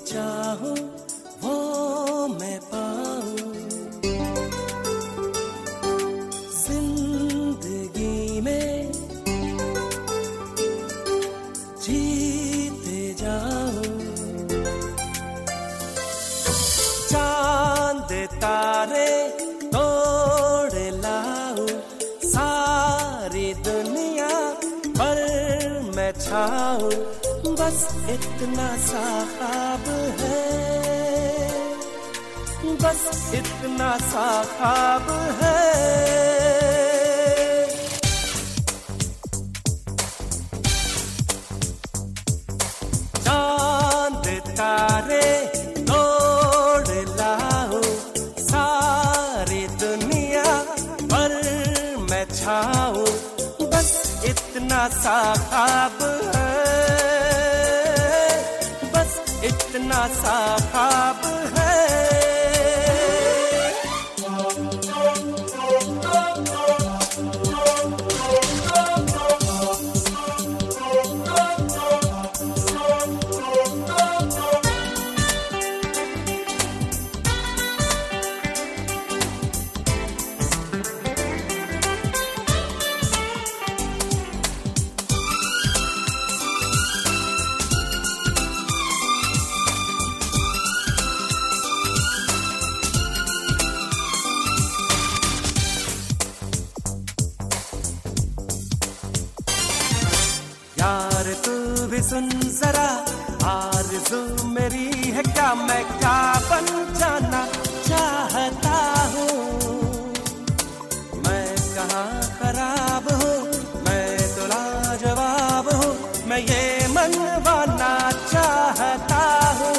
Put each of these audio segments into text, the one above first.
चाहूं वो मैं पाऊं, जिंदगी में जीते जाऊं। चांद तारे तोड़ लाऊं, सारी दुनिया पर मैं छाऊं, बस इतना सा ख्वाब है, बस इतना सा ख्वाब है। चांद तारे तोड़ लाऊं, सारी दुनिया पर मैं छाऊं, बस इतना सा ख्वाब है, इतना सा ख्वाब है। यार तू भी सुन जरा, आरज़ू मेरी है क्या, मैं क्या बन जाना चाहता हूँ। मैं कहाँ खराब हूँ, मैं तो लाजवाब हूँ, मैं ये मनवाना चाहता हूँ।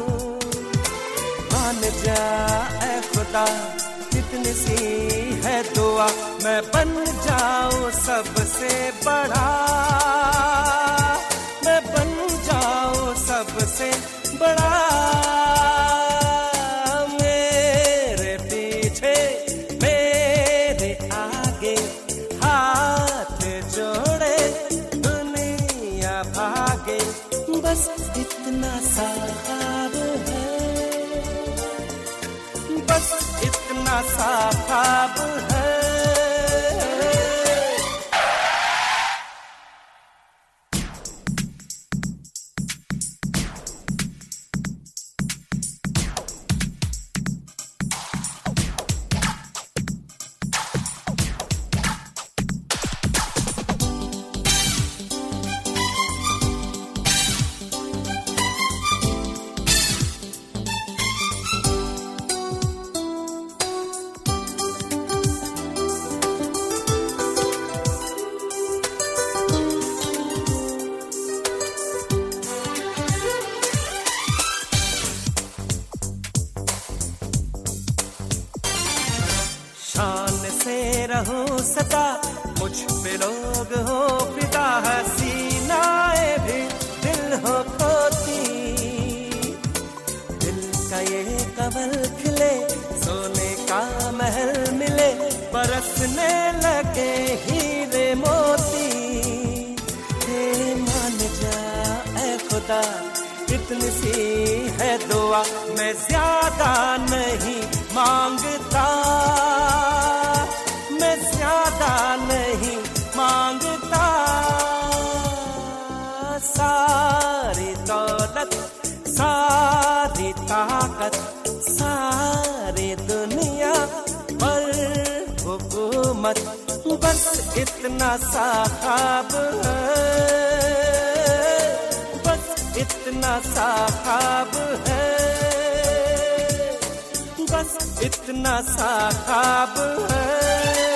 मान जा ऐ खुदा, कितनी सी है दुआ, मैं बन जाऊँ सबसे बड़ा, मैं बन जाऊँ सबसे बड़ा। मेरे पीछे मेरे आगे हाथ जोड़े दुनिया भागे, बस इतना सा ख्वाब है, बस इतना सा ख्वाब है। शान से रहूं सदा, मुझ पे लोग हो फिदा, हसीनाए भी दिल हो खोती। दिल का ये कमल खिले, सोने का महल मिले, बरसने लगे हीरे मोती। हे मान जा ऐ खुदा, इतनी सी है दुआ, मैं ज्यादा नहीं मांगता, मैं ज्यादा नहीं मांगता। सारी दौलत, सारी ताकत, सारी दुनिया पर हुकूमत, बस इतना सा ख्वाब है, बस इतना सा ख्वाब है, बस इतना सा ख्वाब है।